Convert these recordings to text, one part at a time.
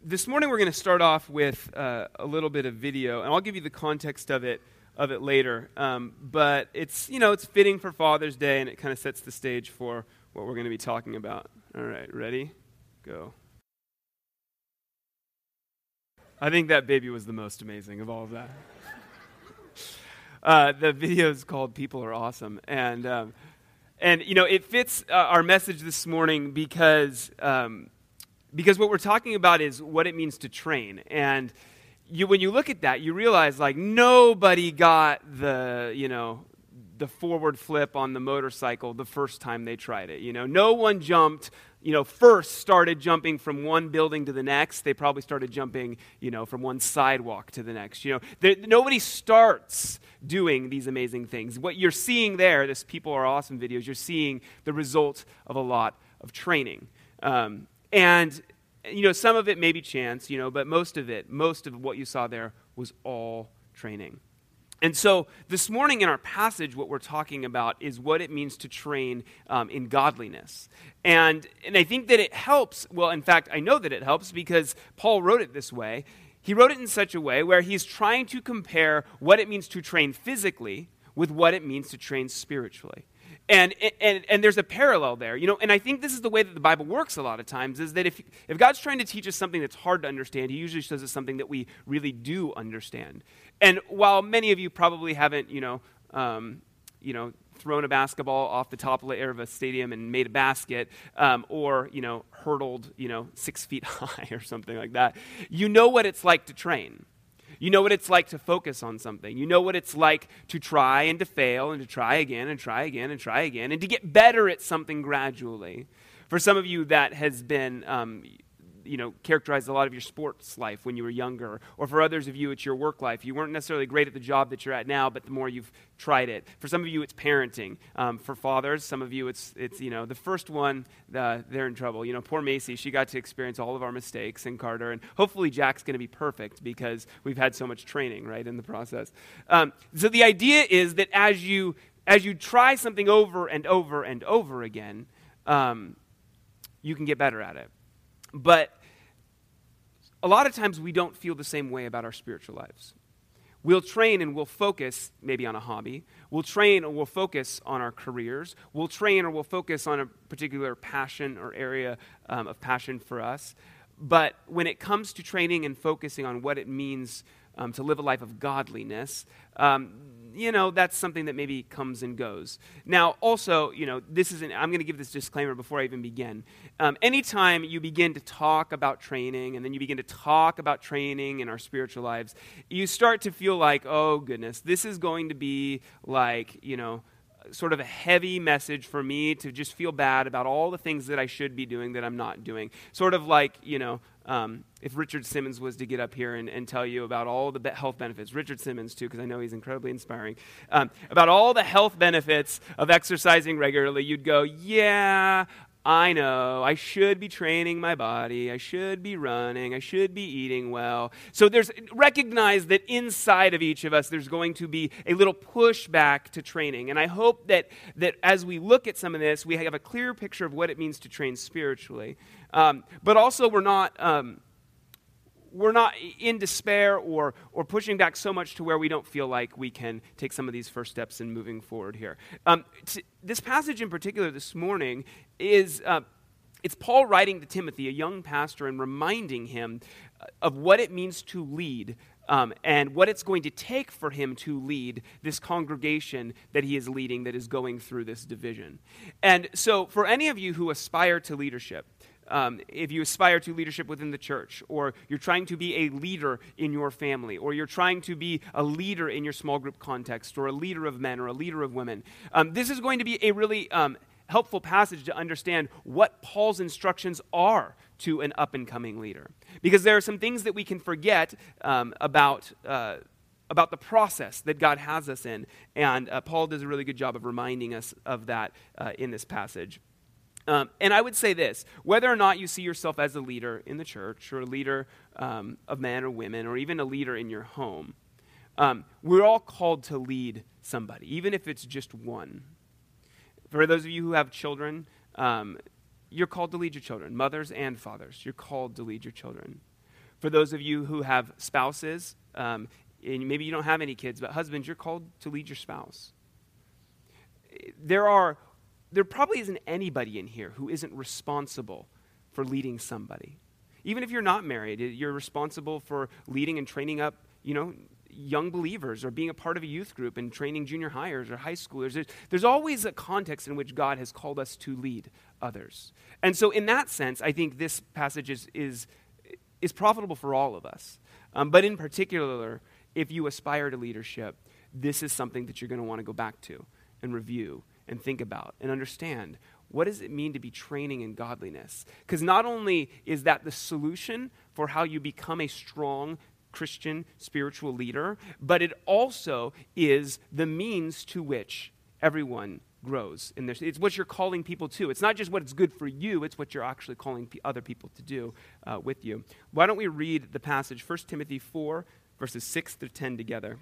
This morning we're going to start off with a little bit of video, and I'll give you the context of it later. But it's fitting for Father's Day, and it kind of sets the stage for what we're going to be talking about. All right, ready? Go. I think that baby was the most amazing of all of that. The video is called "People Are Awesome," and it fits our message this morning because what we're talking about is what it means to train. And when you look at that, you realize, like, nobody got the forward flip on the motorcycle the first time they tried it. No one jumped, first started jumping from one building to the next. They probably started jumping, from one sidewalk to the next. Nobody starts doing these amazing things. What you're seeing there, this People Are Awesome videos, you're seeing the result of a lot of training. And some of it may be chance, but most of what you saw there was all training. And so this morning in our passage, what we're talking about is what it means to train in godliness. And I think that it helps. Well, in fact, I know that it helps because Paul wrote it this way. He wrote it in such a way where he's trying to compare what it means to train physically with what it means to train spiritually. And there's a parallel there, and I think this is the way that the Bible works a lot of times, is that if God's trying to teach us something that's hard to understand, he usually shows us something that we really do understand. And while many of you probably haven't, thrown a basketball off the top layer of a stadium and made a basket, or, hurdled, 6 feet high or something like that, you know what it's like to train. You know what it's like to focus on something. You know what it's like to try and to fail and to try again and try again and try again and to get better at something gradually. For some of you, that has been, characterized a lot of your sports life when you were younger. Or for others of you, it's your work life. You weren't necessarily great at the job that you're at now, but the more you've tried it. For some of you, it's parenting. For fathers, some of you, it's the first one, they're in trouble. Poor Macy, she got to experience all of our mistakes, and Carter, and hopefully Jack's going to be perfect because we've had so much training, right, in the process. So the idea is that as you try something over and over and over again, you can get better at it. But a lot of times we don't feel the same way about our spiritual lives. We'll train and we'll focus maybe on a hobby. We'll train or we'll focus on our careers. We'll train or we'll focus on a particular passion or area of passion for us. But when it comes to training and focusing on what it means to live a life of godliness, that's something that maybe comes and goes. Now, also, I'm going to give this disclaimer before I even begin. Anytime you begin to talk about training, and then you begin to talk about training in our spiritual lives, you start to feel like, oh, goodness, this is going to be like, sort of a heavy message for me to just feel bad about all the things that I should be doing that I'm not doing. Sort of like, if Richard Simmons was to get up here and tell you about all the health benefits, Richard Simmons too, because I know he's incredibly inspiring, about all the health benefits of exercising regularly, you'd go, yeah, I know, I should be training my body, I should be running, I should be eating well. So recognize that inside of each of us, there's going to be a little pushback to training. And I hope that as we look at some of this, we have a clear picture of what it means to train spiritually. But also we're not in despair or pushing back so much to where we don't feel like we can take some of these first steps in moving forward here. This passage in particular this morning is it's Paul writing to Timothy, a young pastor, and reminding him of what it means to lead and what it's going to take for him to lead this congregation that he is leading that is going through this division. And so for any of you who aspire to leadership, if you aspire to leadership within the church, or you're trying to be a leader in your family, or you're trying to be a leader in your small group context, or a leader of men, or a leader of women, this is going to be a really helpful passage to understand what Paul's instructions are to an up-and-coming leader. Because there are some things that we can forget about the process that God has us in, and Paul does a really good job of reminding us of that in this passage. And I would say this, whether or not you see yourself as a leader in the church, or a leader of men or women, or even a leader in your home, we're all called to lead somebody, even if it's just one. For those of you who have children, you're called to lead your children, mothers and fathers. You're called to lead your children. For those of you who have spouses, and maybe you don't have any kids, but husbands, you're called to lead your spouse. There probably isn't anybody in here who isn't responsible for leading somebody. Even if you're not married, you're responsible for leading and training up, young believers, or being a part of a youth group and training junior hires or high schoolers. There's always a context in which God has called us to lead others. And so in that sense, I think this passage is profitable for all of us. But in particular, if you aspire to leadership, this is something that you're going to want to go back to and review and think about and understand. What does it mean to be training in godliness? Because not only is that the solution for how you become a strong Christian spiritual leader, but it also is the means to which everyone grows in this. It's what you're calling people to. It's not just what is good for you, it's what you're actually calling other people to do with you. Why don't we read the passage, 1 Timothy 4, verses 6 through 10 together.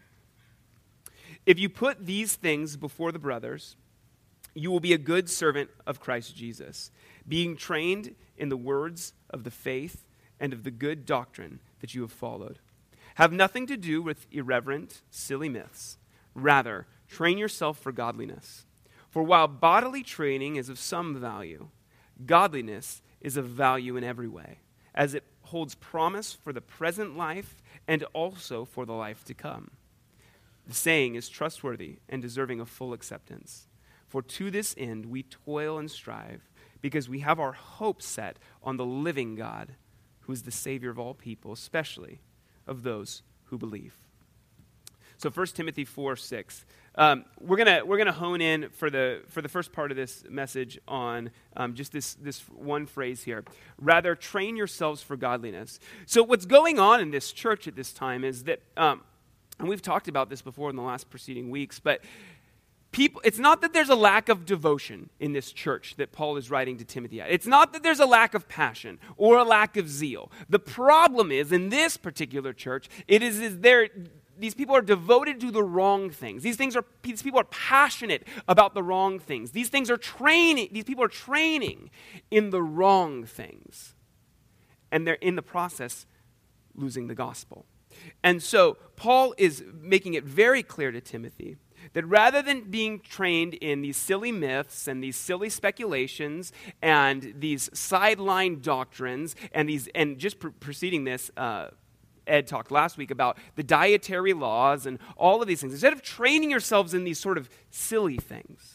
If you put these things before the brothers, you will be a good servant of Christ Jesus, being trained in the words of the faith and of the good doctrine that you have followed. Have nothing to do with irreverent, silly myths. Rather, train yourself for godliness. For while bodily training is of some value, godliness is of value in every way, as it holds promise for the present life and also for the life to come. The saying is trustworthy and deserving of full acceptance. For to this end we toil and strive, because we have our hope set on the living God, who is the Savior of all people, especially of those who believe. So 1 Timothy 4, 6. We're gonna hone in for the first part of this message on just this one phrase here. Rather, train yourselves for godliness. So what's going on in this church at this time is that, and we've talked about this before in the last preceding weeks, but it's not that there's a lack of devotion in this church that Paul is writing to Timothy at. It's not that there's a lack of passion or a lack of zeal. The problem is, in this particular church, these people are devoted to the wrong things. These people are passionate about the wrong things. These people are training in the wrong things. And they're in the process losing the gospel. And so Paul is making it very clear to Timothy that rather than being trained in these silly myths and these silly speculations and these sideline doctrines and just preceding this, Ed talked last week about the dietary laws and all of these things. Instead of training yourselves in these sort of silly things,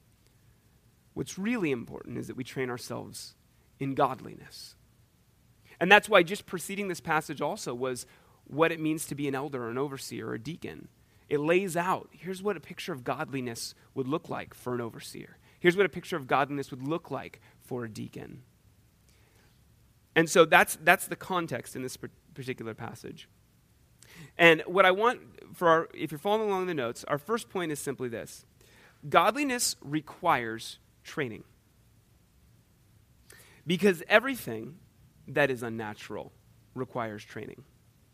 what's really important is that we train ourselves in godliness. And that's why just preceding this passage also was what it means to be an elder, an overseer, or a deacon. It lays out, here's what a picture of godliness would look like for an overseer. Here's what a picture of godliness would look like for a deacon. And so that's the context in this particular passage. And what I want if you're following along the notes, our first point is simply this. Godliness requires training. Because everything that is unnatural requires training.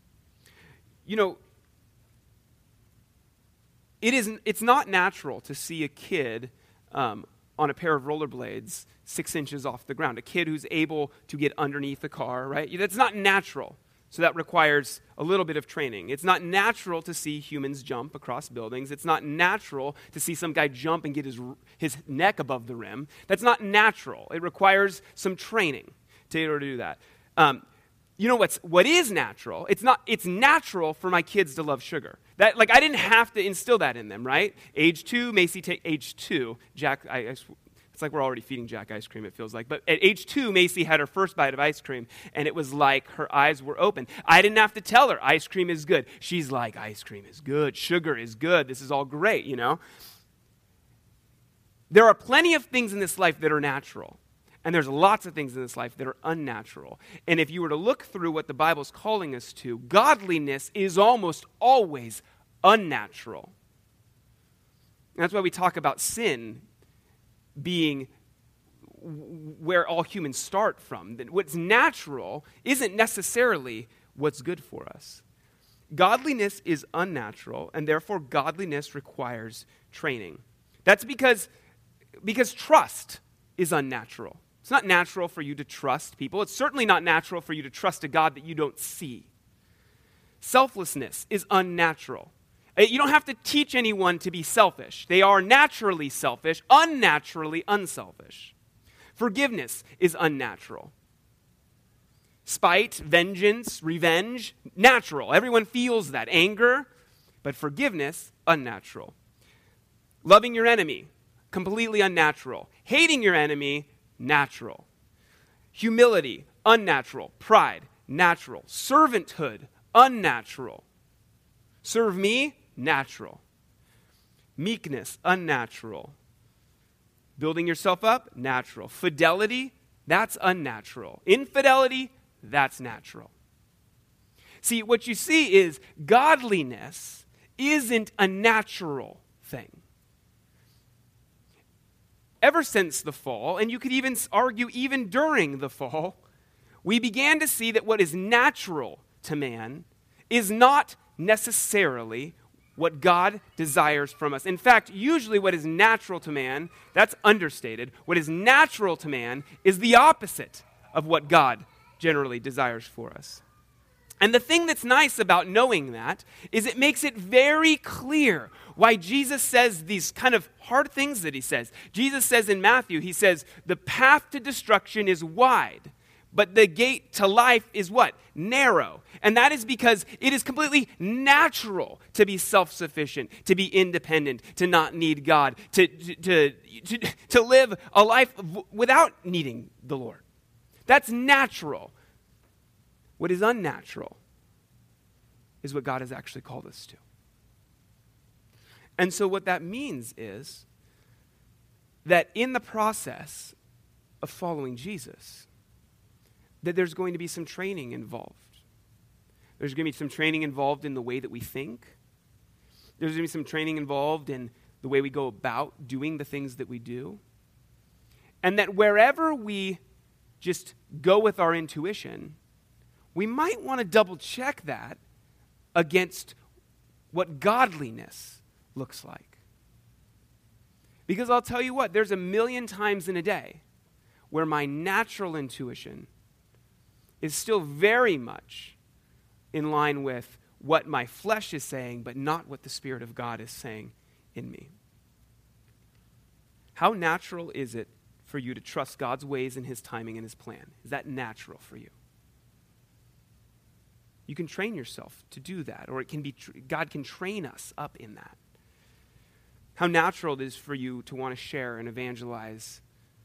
It's not natural to see a kid on a pair of rollerblades 6 inches off the ground. A kid who's able to get underneath the car, right? That's not natural. So that requires a little bit of training. It's not natural to see humans jump across buildings. It's not natural to see some guy jump and get his neck above the rim. That's not natural. It requires some training to be able to do that. What is natural? It's natural for my kids to love sugar. I didn't have to instill that in them, right? Age 2, age 2, Jack, it's like we're already feeding Jack ice cream, it feels like. But at age 2, Macy had her first bite of ice cream, and it was like her eyes were open. I didn't have to tell her, ice cream is good. She's like, ice cream is good, sugar is good, this is all great, There are plenty of things in this life that are natural. And there's lots of things in this life that are unnatural. And if you were to look through what the Bible's calling us to, godliness is almost always unnatural. And that's why we talk about sin being where all humans start from. That what's natural isn't necessarily what's good for us. Godliness is unnatural, and therefore godliness requires training. That's because trust is unnatural It's not natural for you to trust people. It's certainly not natural for you to trust a God that you don't see. Selflessness is unnatural. You don't have to teach anyone to be selfish. They are naturally selfish, unnaturally unselfish. Forgiveness is unnatural. Spite, vengeance, revenge, natural. Everyone feels that. Anger, but forgiveness, unnatural. Loving your enemy, completely unnatural. Hating your enemy, natural. Humility, unnatural. Pride, natural. Servanthood, unnatural. Serve me, natural. Meekness, unnatural. Building yourself up, natural. Fidelity, that's unnatural. Infidelity, that's natural. See, what you see is godliness isn't a natural thing. Ever since the fall, and you could even argue even during the fall, we began to see that what is natural to man is not necessarily what God desires from us. In fact, usually what is natural to man, that's understated. What is natural to man is the opposite of what God generally desires for us. And the thing that's nice about knowing that is it makes it very clear why Jesus says these kind of hard things that he says. Jesus says in Matthew, he says, the path to destruction is wide, but the gate to life is what? Narrow. And that is because it is completely natural to be self-sufficient, to be independent, to not need God, to live a life without needing the Lord. That's natural. What is unnatural is what God has actually called us to. And so what that means is that in the process of following Jesus, that there's going to be some training involved. There's going to be some training involved in the way that we think. There's going to be some training involved in the way we go about doing the things that we do. And that wherever we just go with our intuition, we might want to double check that against what godliness looks like. Because I'll tell you what, there's a million times in a day where my natural intuition is still very much in line with what my flesh is saying, but not what the Spirit of God is saying in me. How natural is it for you to trust God's ways and his timing and his plan? Is that natural for you? You can train yourself to do that, or it can be God can train us up in that. How natural it is for you to want to share and evangelize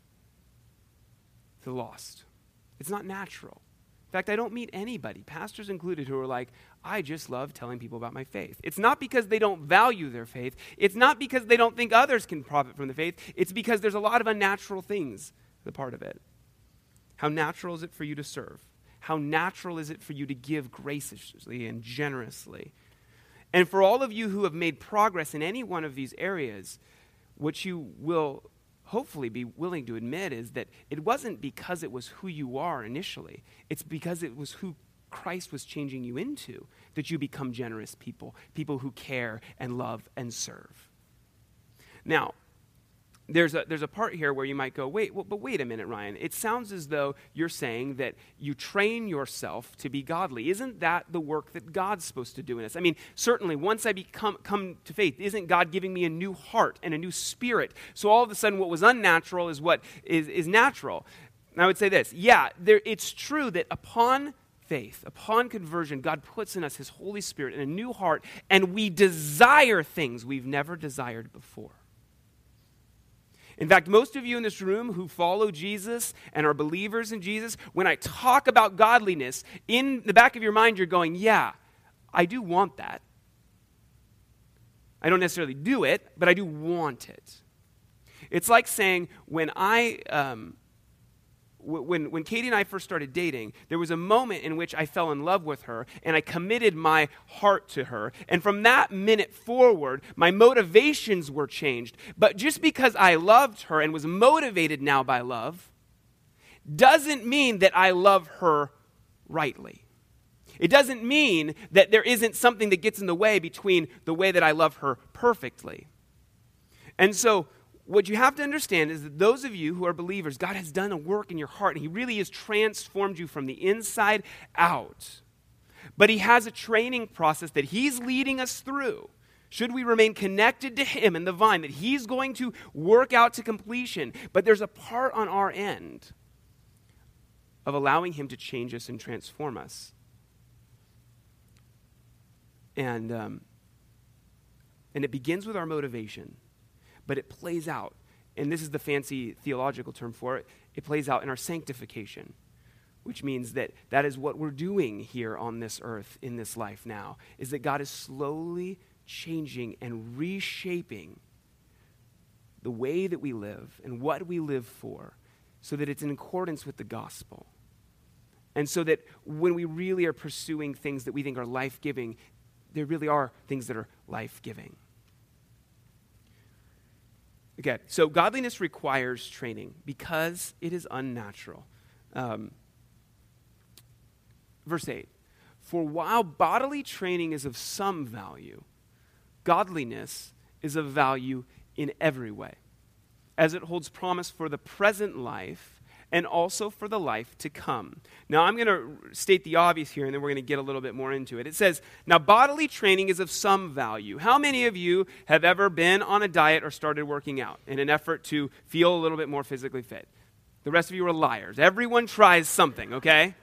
the lost. It's not natural. In fact, I don't meet anybody, pastors included, who are like, I just love telling people about my faith. It's not because they don't value their faith. It's not because they don't think others can profit from the faith. It's because there's a lot of unnatural things as a part of it. How natural is it for you to serve? How natural is it for you to give graciously and generously? And for all of you who have made progress in any one of these areas, what you will hopefully be willing to admit is that it wasn't because it was who you are initially. It's because it was who Christ was changing you into that you become generous people, people who care and love and serve. Now, there's a part here where you might go, wait a minute, Ryan. It sounds as though you're saying that you train yourself to be godly. Isn't that the work that God's supposed to do in us? I mean, certainly, once I come to faith, isn't God giving me a new heart and a new spirit? So all of a sudden, what was unnatural is what is natural. And I would say this, it's true that upon faith, upon conversion, God puts in us his Holy Spirit and a new heart, and we desire things we've never desired before. In fact, most of you in this room who follow Jesus and are believers in Jesus, when I talk about godliness, in the back of your mind you're going, yeah, I do want that. I don't necessarily do it, but I do want it. It's like saying when Katie and I first started dating, there was a moment in which I fell in love with her and I committed my heart to her. And from that minute forward, my motivations were changed. But just because I loved her and was motivated now by love, doesn't mean that I love her rightly. It doesn't mean that there isn't something that gets in the way between the way that I love her perfectly. And so what you have to understand is that those of you who are believers, God has done a work in your heart, and he really has transformed you from the inside out. But he has a training process that he's leading us through. Should we remain connected to him and the vine, that he's going to work out to completion. But there's a part on our end of allowing him to change us and transform us. And it begins with our motivation, but it plays out, and this is the fancy theological term for it, it plays out in our sanctification, which means that is what we're doing here on this earth in this life now, is that God is slowly changing and reshaping the way that we live and what we live for so that it's in accordance with the gospel. And so that when we really are pursuing things that we think are life-giving, there really are things that are life-giving. Okay, so godliness requires training because it is unnatural. Verse 8, for while bodily training is of some value, godliness is of value in every way, as it holds promise for the present life and also for the life to come. Now, I'm going to state the obvious here, and then we're going to get a little bit more into it. It says, now bodily training is of some value. How many of you have ever been on a diet or started working out in an effort to feel a little bit more physically fit? The rest of you are liars. Everyone tries something, okay?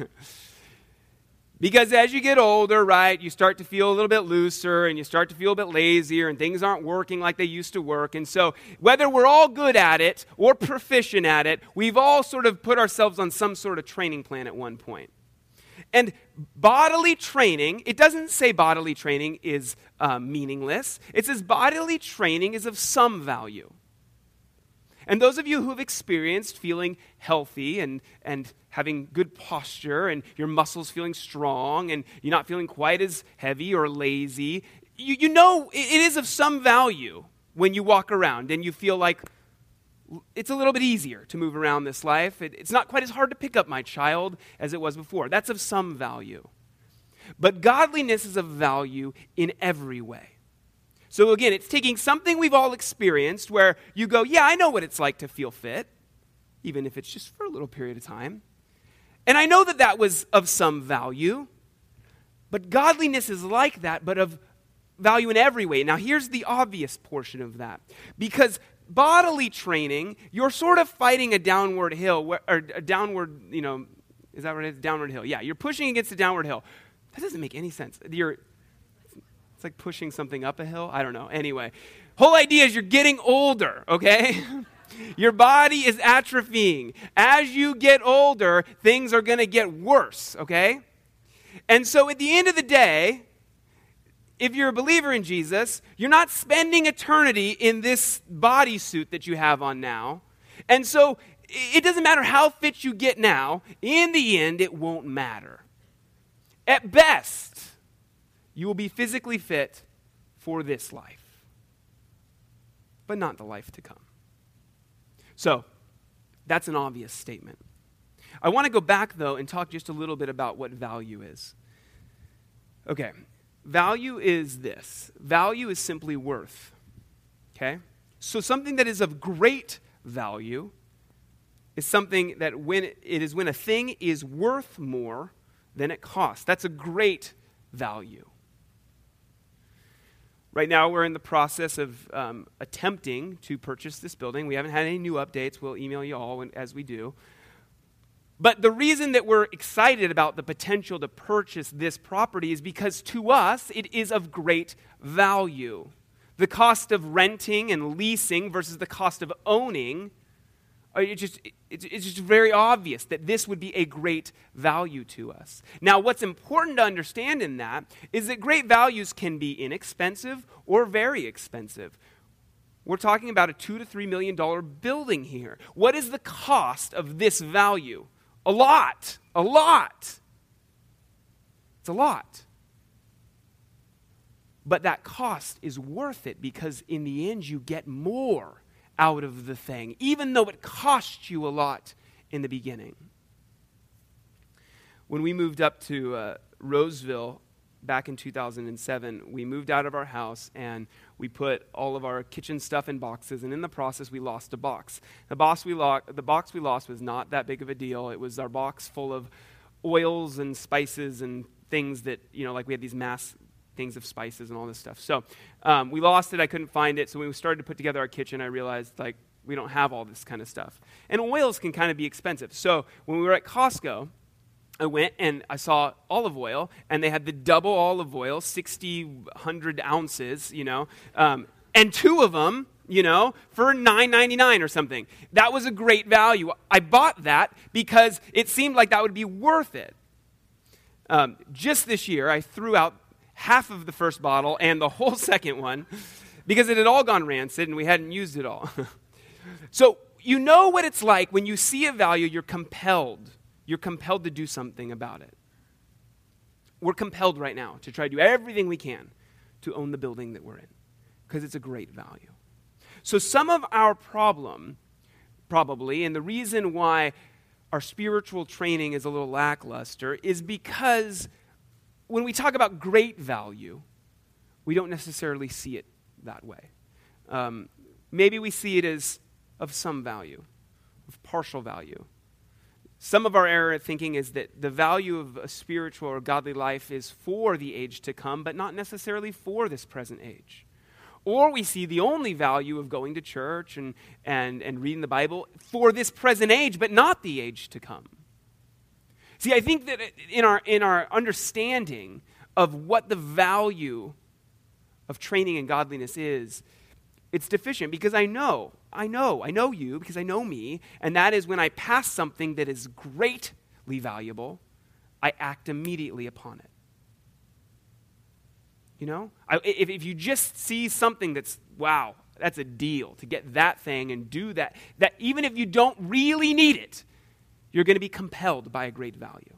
Because as you get older, right, you start to feel a little bit looser and you start to feel a bit lazier and things aren't working like they used to work. And so whether we're all good at it or proficient at it, we've all sort of put ourselves on some sort of training plan at one point. And bodily training, it doesn't say bodily training is meaningless. It says bodily training is of some value. And those of you who have experienced feeling healthy and having good posture and your muscles feeling strong and you're not feeling quite as heavy or lazy, you know it is of some value when you walk around and you feel like it's a little bit easier to move around this life. It's not quite as hard to pick up my child as it was before. That's of some value. But godliness is of value in every way. So again, it's taking something we've all experienced where you go, yeah, I know what it's like to feel fit, even if it's just for a little period of time. And I know that was of some value, but godliness is like that, but of value in every way. Now here's the obvious portion of that. Because bodily training, you're sort of fighting a downward hill, or a downward, is that what it is? Downward hill. Yeah, you're pushing against a downward hill. That doesn't make any sense. It's like pushing something up a hill. I don't know. Anyway, whole idea is you're getting older, okay? Your body is atrophying. As you get older, things are going to get worse, okay? And so at the end of the day, if you're a believer in Jesus, you're not spending eternity in this bodysuit that you have on now. And so it doesn't matter how fit you get now. In the end, it won't matter. At best, you will be physically fit for this life, but not the life to come. So, that's an obvious statement. I want to go back, though, and talk just a little bit about what value is. Okay, value is this. Value is simply worth, okay? So something that is of great value is something that when a thing is worth more than it costs. That's a great value. Right now, we're in the process of attempting to purchase this building. We haven't had any new updates. We'll email you all as we do. But the reason that we're excited about the potential to purchase this property is because to us, it is of great value. The cost of renting and leasing versus the cost of owning, it's just very obvious that this would be a great value to us. Now, what's important to understand in that is that great values can be inexpensive or very expensive. We're talking about a $2 to $3 million building here. What is the cost of this value? A lot. A lot. It's a lot. But that cost is worth it because in the end you get more out of the thing, even though it cost you a lot in the beginning. When we moved up to Roseville back in 2007, we moved out of our house and we put all of our kitchen stuff in boxes, and in the process, we lost a box. The box we lost was not that big of a deal. It was our box full of oils and spices and things that, like we had these mass things of spices and all this stuff. So we lost it. I couldn't find it. So when we started to put together our kitchen, I realized, we don't have all this kind of stuff. And oils can kind of be expensive. So when we were at Costco, I went and I saw olive oil, and they had the double olive oil, 100 ounces, and two of them, for $9.99 or something. That was a great value. I bought that because it seemed like that would be worth it. Just this year, I threw out half of the first bottle and the whole second one because it had all gone rancid and we hadn't used it all. So you know what it's like when you see a value, you're compelled to do something about it. We're compelled right now to try to do everything we can to own the building that we're in because it's a great value. So some of our problem, probably, and the reason why our spiritual training is a little lackluster is because when we talk about great value, we don't necessarily see it that way. Maybe we see it as of some value, of partial value. Some of our error at thinking is that the value of a spiritual or godly life is for the age to come, but not necessarily for this present age. Or we see the only value of going to church and reading the Bible for this present age, but not the age to come. See, I think that in our understanding of what the value of training in godliness is, it's deficient because I know you, because I know me, and that is when I pass something that is greatly valuable, I act immediately upon it. If you just see something that's, wow, that's a deal, to get that thing and do that even if you don't really need it, you're going to be compelled by a great value.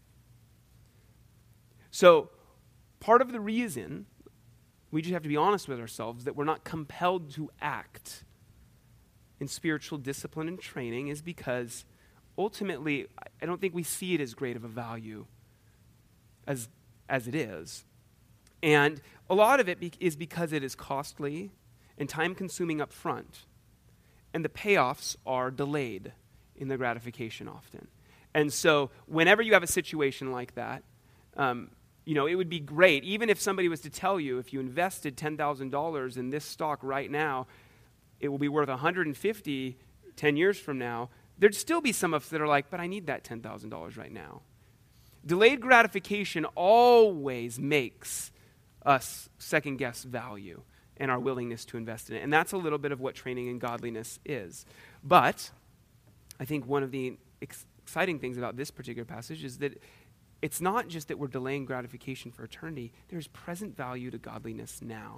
So part of the reason we just have to be honest with ourselves that we're not compelled to act in spiritual discipline and training is because ultimately I don't think we see it as great of a value as it is. And a lot of it is because it is costly and time-consuming up front, and the payoffs are delayed in the gratification often. And so whenever you have a situation like that, it would be great, even if somebody was to tell you, if you invested $10,000 in this stock right now, it will be worth $150 10 years from now. There'd still be some of us that are like, but I need that $10,000 right now. Delayed gratification always makes us second-guess value and our willingness to invest in it. And that's a little bit of what training in godliness is. But I think one of the exciting things about this particular passage is that it's not just that we're delaying gratification for eternity. There's present value to godliness now.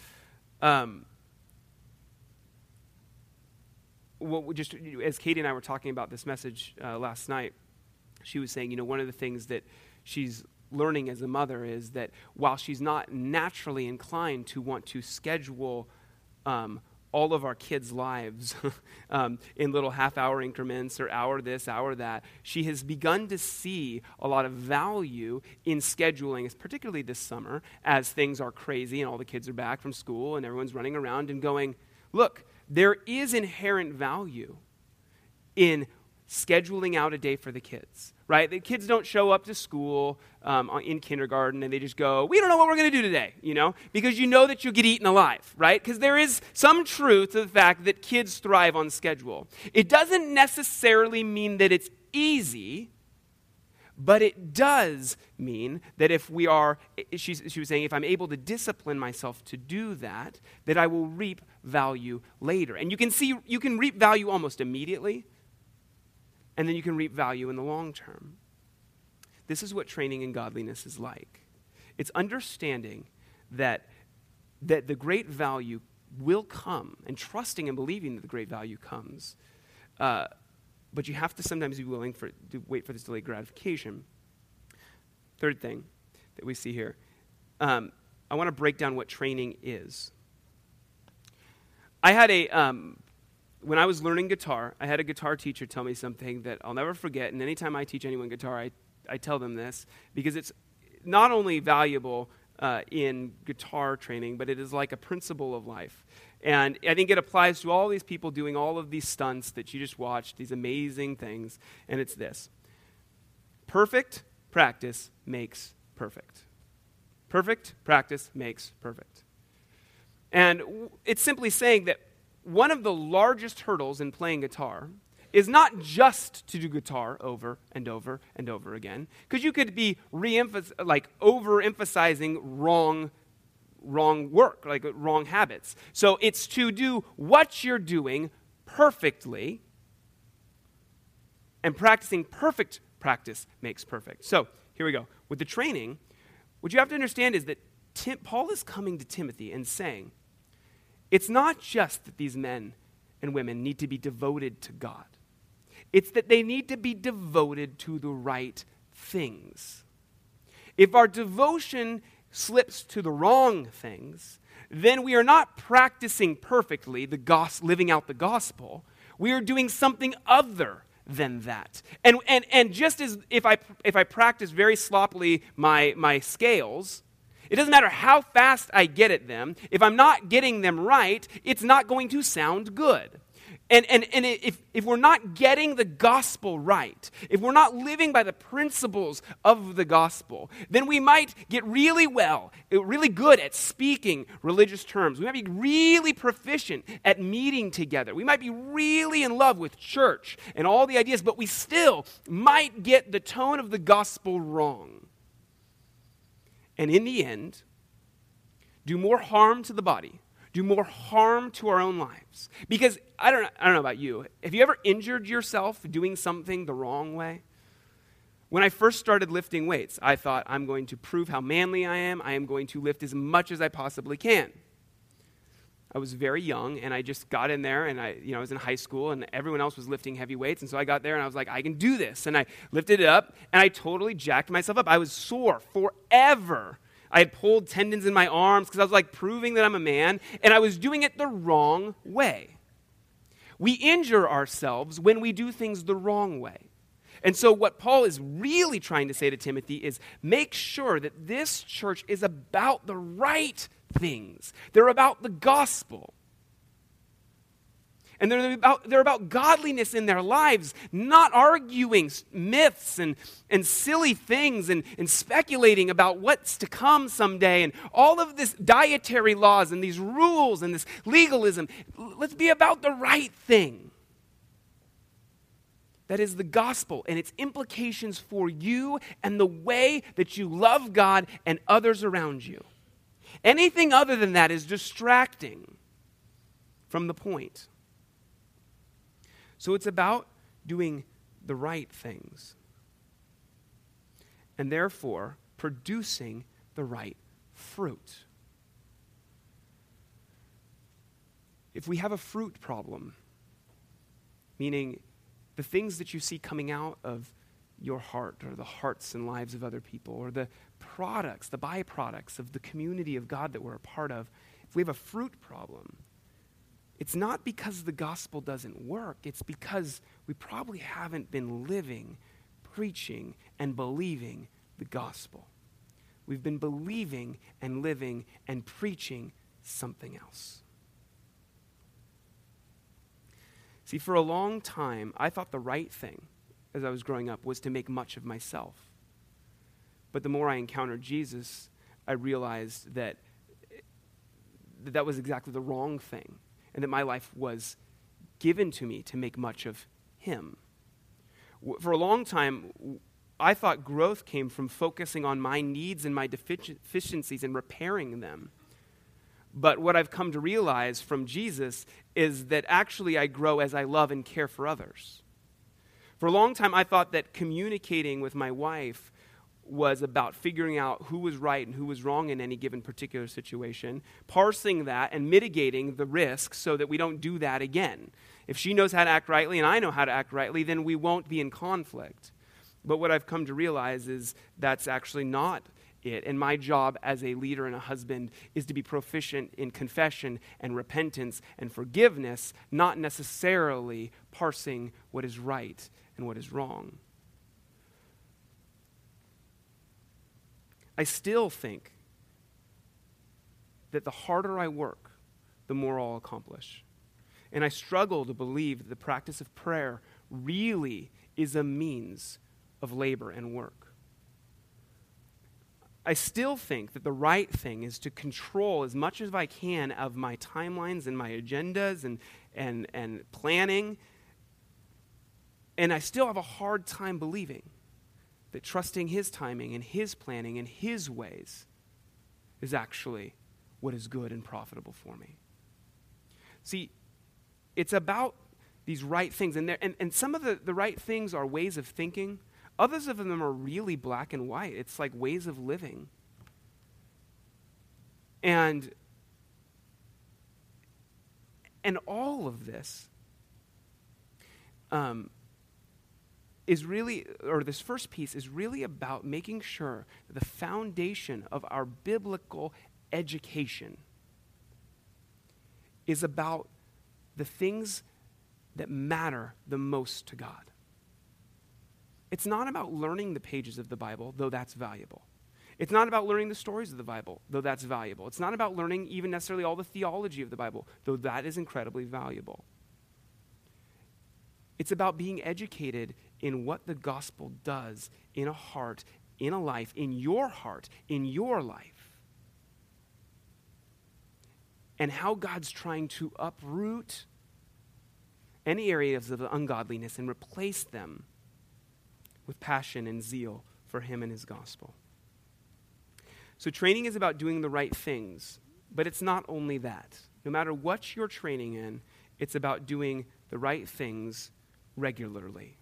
As Katie and I were talking about this message last night, she was saying, one of the things that she's learning as a mother is that while she's not naturally inclined to want to schedule all of our kids' lives in little half-hour increments or hour this, hour that, she has begun to see a lot of value in scheduling, particularly this summer, as things are crazy and all the kids are back from school and everyone's running around and going, look, there is inherent value in scheduling out a day for the kids, right? The kids don't show up to school in kindergarten and they just go, we don't know what we're going to do today, because you know that you'll get eaten alive, right? Because there is some truth to the fact that kids thrive on schedule. It doesn't necessarily mean that it's easy, but it does mean that if we are, she was saying, if I'm able to discipline myself to do that I will reap value later. And you can reap value almost immediately, and then you can reap value in the long term. This is what training in godliness is like. It's understanding that the great value will come, and trusting and believing that the great value comes. But you have to sometimes be willing to wait for this delayed gratification. Third thing that we see here, I want to break down what training is. I had when I was learning guitar, I had a guitar teacher tell me something that I'll never forget, and anytime I teach anyone guitar, I tell them this, because not only valuable in guitar training, but it is like a principle of life. And I think it applies to all these people doing all of these stunts that you just watched, these amazing things. And it's this: perfect practice makes perfect. Perfect practice makes perfect. And it's simply saying that one of the largest hurdles in playing guitar is not just to do guitar over and over and over again, because you could be overemphasizing wrong work, like wrong habits. So it's to do what you're doing perfectly, and practicing perfect practice makes perfect. So here we go. With the training, what you have to understand is that Paul is coming to Timothy and saying, it's not just that these men and women need to be devoted to God. It's that they need to be devoted to the right things. If our devotion slips to the wrong things, then we are not practicing perfectly living out the gospel. We are doing something other than that. And just as if I practice very sloppily my scales, it doesn't matter how fast I get at them. If I'm not getting them right, it's not going to sound good. And if we're not getting the gospel right, if we're not living by the principles of the gospel, then we might get really good at speaking religious terms. We might be really proficient at meeting together. We might be really in love with church and all the ideas, but we still might get the tone of the gospel wrong. And in the end, do more harm to the body, do more harm to our own lives. Because I don't know about you. Have you ever injured yourself doing something the wrong way? When I first started lifting weights, I thought, I'm going to prove how manly I am. I am going to lift as much as I possibly can. I was very young, and I just got in there, and I was in high school, and everyone else was lifting heavy weights, and so I got there, and I was like, I can do this. And I lifted it up, and I totally jacked myself up. I was sore forever. I had pulled tendons in my arms because I was like proving that I'm a man, and I was doing it the wrong way. We injure ourselves when we do things the wrong way. And so what Paul is really trying to say to Timothy is make sure that this church is about the right things. They're about the gospel. And they're about godliness in their lives, not arguing myths and silly things and speculating about what's to come someday and all of this dietary laws and these rules and this legalism. Let's be about the right thing. That is the gospel and its implications for you and the way that you love God and others around you. Anything other than that is distracting from the point. So it's about doing the right things and therefore producing the right fruit. If we have a fruit problem, meaning the things that you see coming out of your heart or the hearts and lives of other people or the products, the byproducts of the community of God that we're a part of, if we have a fruit problem, it's not because the gospel doesn't work. It's because we probably haven't been living, preaching, and believing the gospel. We've been believing and living and preaching something else. See, for a long time, I thought the right thing as I was growing up was to make much of myself. But the more I encountered Jesus, I realized that that was exactly the wrong thing. And that my life was given to me to make much of him. For a long time, I thought growth came from focusing on my needs and my deficiencies and repairing them. But what I've come to realize from Jesus is that actually I grow as I love and care for others. For a long time, I thought that communicating with my wife was about figuring out who was right and who was wrong in any given particular situation, parsing that and mitigating the risk so that we don't do that again. If she knows how to act rightly and I know how to act rightly, then we won't be in conflict. But what I've come to realize is that's actually not it. And my job as a leader and a husband is to be proficient in confession and repentance and forgiveness, not necessarily parsing what is right and what is wrong. I still think that the harder I work, the more I'll accomplish. And I struggle to believe that the practice of prayer really is a means of labor and work. I still think that the right thing is to control as much as I can of my timelines and my agendas and planning. And I still have a hard time believing that trusting his timing and his planning and his ways is actually what is good and profitable for me. See, it's about these right things. And some of the right things are ways of thinking. Others of them are really black and white. It's like ways of living. And all of this is really, or this first piece is really about making sure that the foundation of our biblical education is about the things that matter the most to God. It's not about learning the pages of the Bible, though that's valuable. It's not about learning the stories of the Bible, though that's valuable. It's not about learning even necessarily all the theology of the Bible, though that is incredibly valuable. It's about being educated in what the gospel does in a heart, in a life, in your heart, in your life. And how God's trying to uproot any areas of ungodliness and replace them with passion and zeal for him and his gospel. So training is about doing the right things, but it's not only that. No matter what you're training in, it's about doing the right things regularly.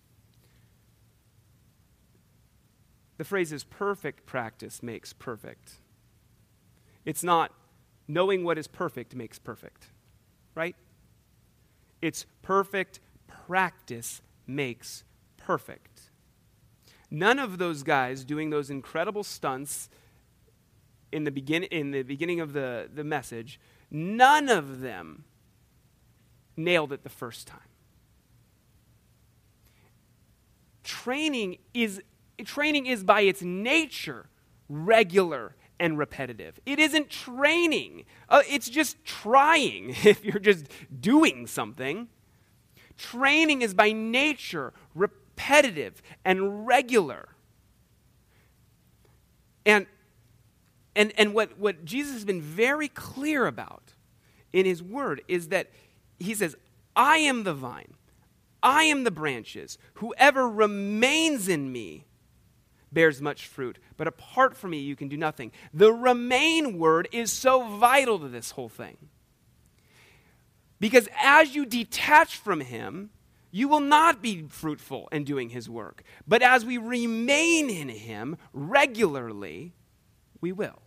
The phrase is perfect practice makes perfect. It's not knowing what is perfect makes perfect, right? It's perfect practice makes perfect. None of those guys doing those incredible stunts in the beginning of the message, none of them nailed it the first time. Training is by its nature regular and repetitive. It isn't training. It's just trying if you're just doing something. Training is by nature repetitive and regular. And what Jesus has been very clear about in his word is that he says, I am the vine, I am the branches. Whoever remains in me bears much fruit, but apart from me you can do nothing. The remain word is so vital to this whole thing. Because as you detach from him, you will not be fruitful in doing his work. But as we remain in him regularly, we will.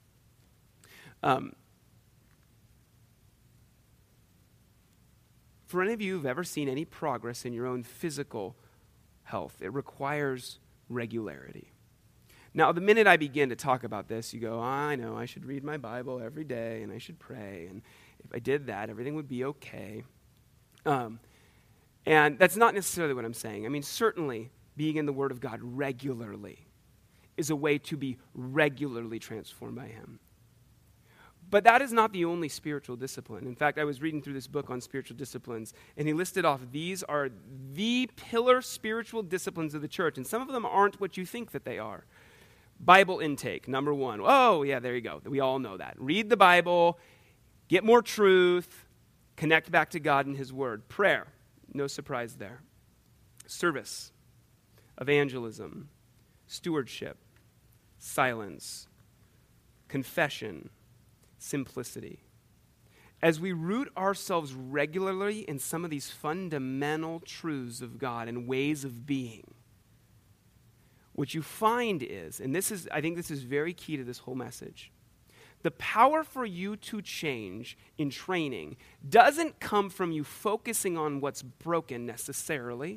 For any of you who've ever seen any progress in your own physical health, it requires regularity. Now, the minute I begin to talk about this, you go, I know, I should read my Bible every day, and I should pray, and if I did that, everything would be okay. And that's not necessarily what I'm saying. I mean, certainly, being in the Word of God regularly is a way to be regularly transformed by him. But that is not the only spiritual discipline. In fact, I was reading through this book on spiritual disciplines, and he listed off these are the pillar spiritual disciplines of the church, and some of them aren't what you think that they are. Bible intake, number one. Oh, yeah, there you go. We all know that. Read the Bible, get more truth, connect back to God and his word. Prayer, no surprise there. Service, evangelism, stewardship, silence, confession, simplicity. As we root ourselves regularly in some of these fundamental truths of God and ways of being, what you find is, and I think this is very key to this whole message, the power for you to change in training doesn't come from you focusing on what's broken necessarily.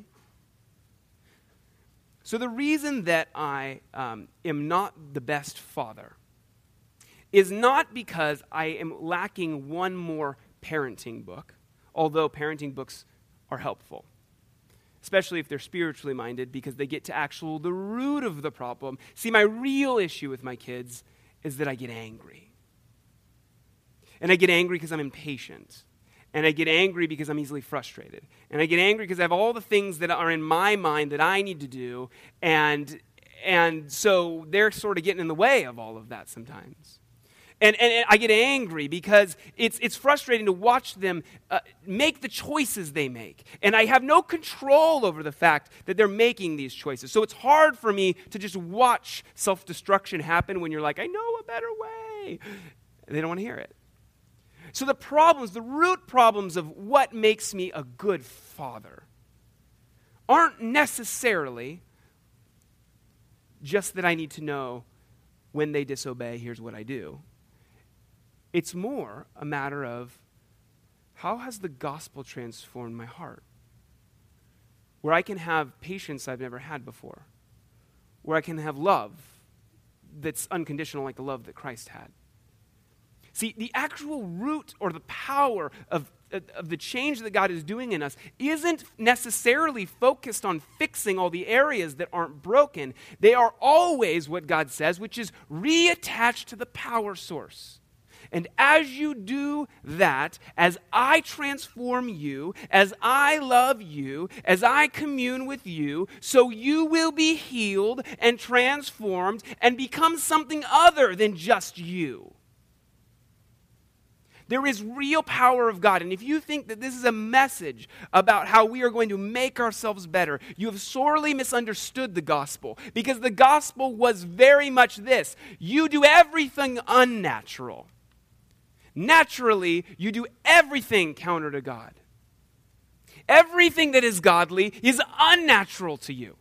So the reason that I am not the best father is not because I am lacking one more parenting book, although parenting books are helpful. especially if they're spiritually minded, because they get to the root of the problem. See, my real issue with my kids is that I get angry. And I get angry because I'm impatient. And I get angry because I'm easily frustrated. And I get angry because I have all the things that are in my mind that I need to do, and so they're sort of getting in the way of all of that sometimes. And I get angry because it's frustrating to watch them make the choices they make. And I have no control over the fact that they're making these choices. So it's hard for me to just watch self-destruction happen when you're like, I know a better way. And they don't want to hear it. So the root problems of what makes me a good father aren't necessarily just that I need to know when they disobey, here's what I do. It's more a matter of how has the gospel transformed my heart? Where I can have patience I've never had before. Where I can have love that's unconditional like the love that Christ had. See, the actual root or the power of the change that God is doing in us isn't necessarily focused on fixing all the areas that aren't broken. They are always what God says, which is reattached to the power source. And as you do that, as I transform you, as I love you, as I commune with you, so you will be healed and transformed and become something other than just you. There is real power of God. And if you think that this is a message about how we are going to make ourselves better, you have sorely misunderstood the gospel. Because the gospel was very much this: you do everything unnatural. Naturally, you do everything counter to God. Everything that is godly is unnatural to you.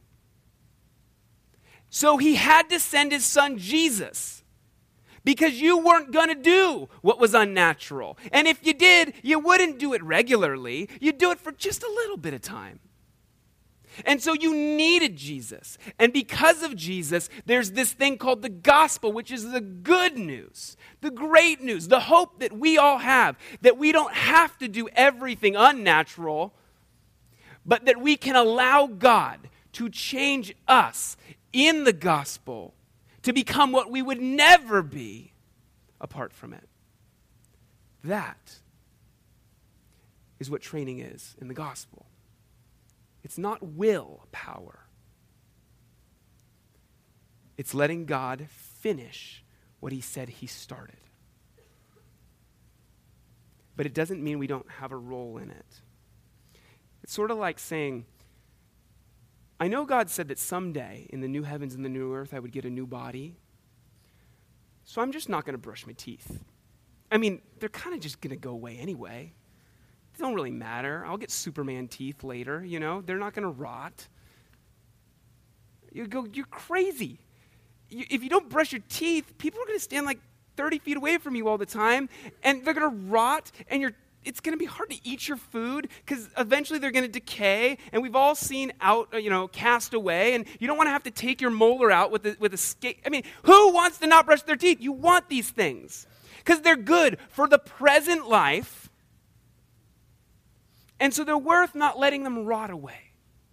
So he had to send his son Jesus because you weren't going to do what was unnatural. And if you did, you wouldn't do it regularly. You'd do it for just a little bit of time. And so you needed Jesus. And because of Jesus, there's this thing called the gospel, which is the good news, the great news, the hope that we all have, that we don't have to do everything unnatural, but that we can allow God to change us in the gospel to become what we would never be apart from it. That is what training is in the gospel. It's not willpower. It's letting God finish what he said he started. But it doesn't mean we don't have a role in it. It's sort of like saying, I know God said that someday in the new heavens and the new earth I would get a new body, so I'm just not going to brush my teeth. I mean, they're kind of just going to go away anyway. They don't really matter. I'll get Superman teeth later, you know. They're not going to rot. You go, you're crazy. If you don't brush your teeth, people are going to stand like 30 feet away from you all the time, and they're going to rot, and it's going to be hard to eat your food because eventually they're going to decay, and we've all seen cast away, and you don't want to have to take your molar out with a skate. I mean, who wants to not brush their teeth? You want these things because they're good for the present life. And so they're worth not letting them rot away.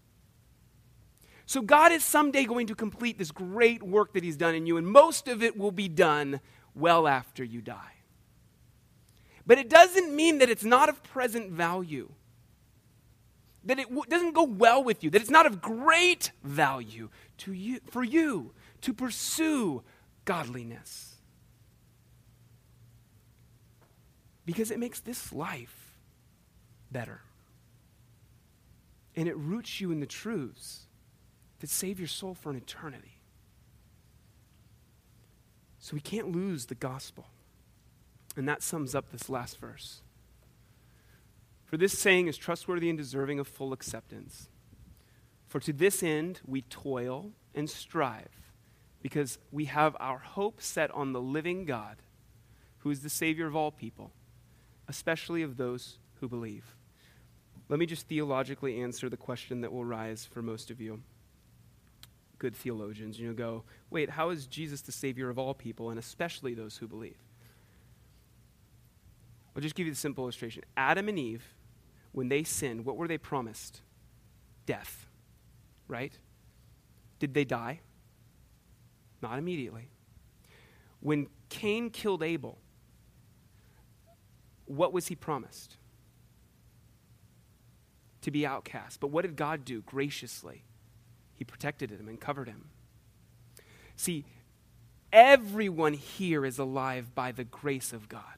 So God is someday going to complete this great work that he's done in you, and most of it will be done well after you die. But it doesn't mean that it's not of present value, that it doesn't go well with you, that it's not of great value to you, for you to pursue godliness. Because it makes this life better. And it roots you in the truths that save your soul for an eternity. So we can't lose the gospel. And that sums up this last verse. For this saying is trustworthy and deserving of full acceptance. For to this end we toil and strive, because we have our hope set on the living God, who is the Savior of all people, especially of those who believe. Let me just theologically answer the question that will rise for most of you. Good theologians, go, wait, how is Jesus the Savior of all people, and especially those who believe? I'll just give you the simple illustration. Adam and Eve, when they sinned, what were they promised? death, right? Did they die? Not immediately. When Cain killed Abel, what was he promised? To be outcast. But what did God do graciously? He protected him and covered him. See, everyone here is alive by the grace of God.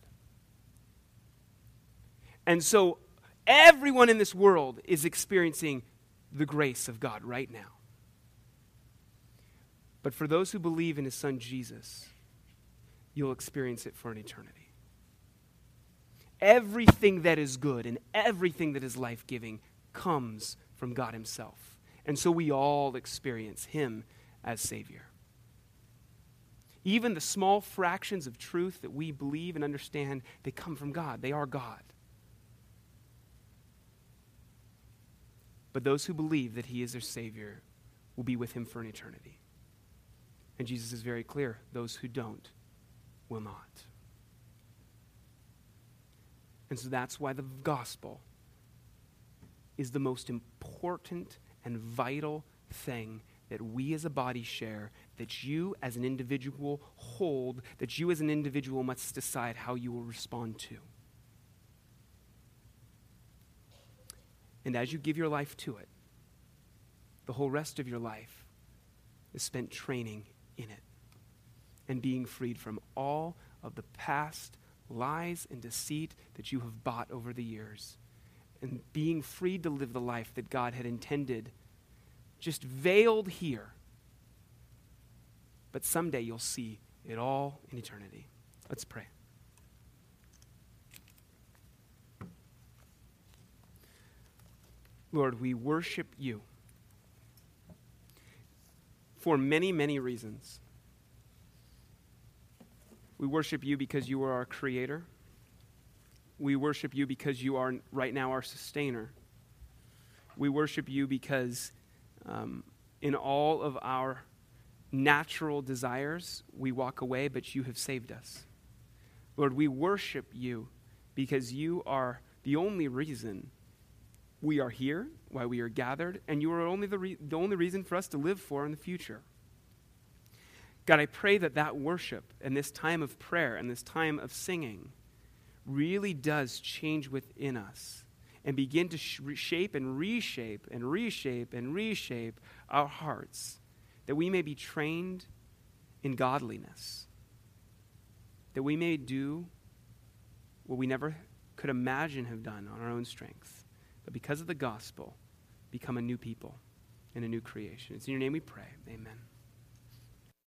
And so everyone in this world is experiencing the grace of God right now. But for those who believe in his son Jesus, you'll experience it for an eternity. Everything that is good and everything that is life-giving comes from God himself. And so we all experience him as Savior. Even the small fractions of truth that we believe and understand, they come from God. They are God. But those who believe that he is their Savior will be with him for an eternity. And Jesus is very clear, those who don't will not. And so that's why the gospel is the most important and vital thing that we as a body share, that you as an individual hold, that you as an individual must decide how you will respond to. And as you give your life to it, the whole rest of your life is spent training in it and being freed from all of the past lies and deceit that you have bought over the years, and being freed to live the life that God had intended, just veiled here. But someday you'll see it all in eternity. Let's pray. Lord, we worship you for many, many reasons. We worship you because you are our creator. We worship you because you are right now our sustainer. We worship you because in all of our natural desires, we walk away, but you have saved us. Lord, we worship you because you are the only reason we are here, why we are gathered, and you are only the only reason for us to live for in the future. God, I pray that that worship and this time of prayer and this time of singing really does change within us and begin to shape and reshape and reshape and reshape our hearts, that we may be trained in godliness, that we may do what we never could imagine have done on our own strength, but because of the gospel, become a new people and a new creation. It's in your name we pray. Amen.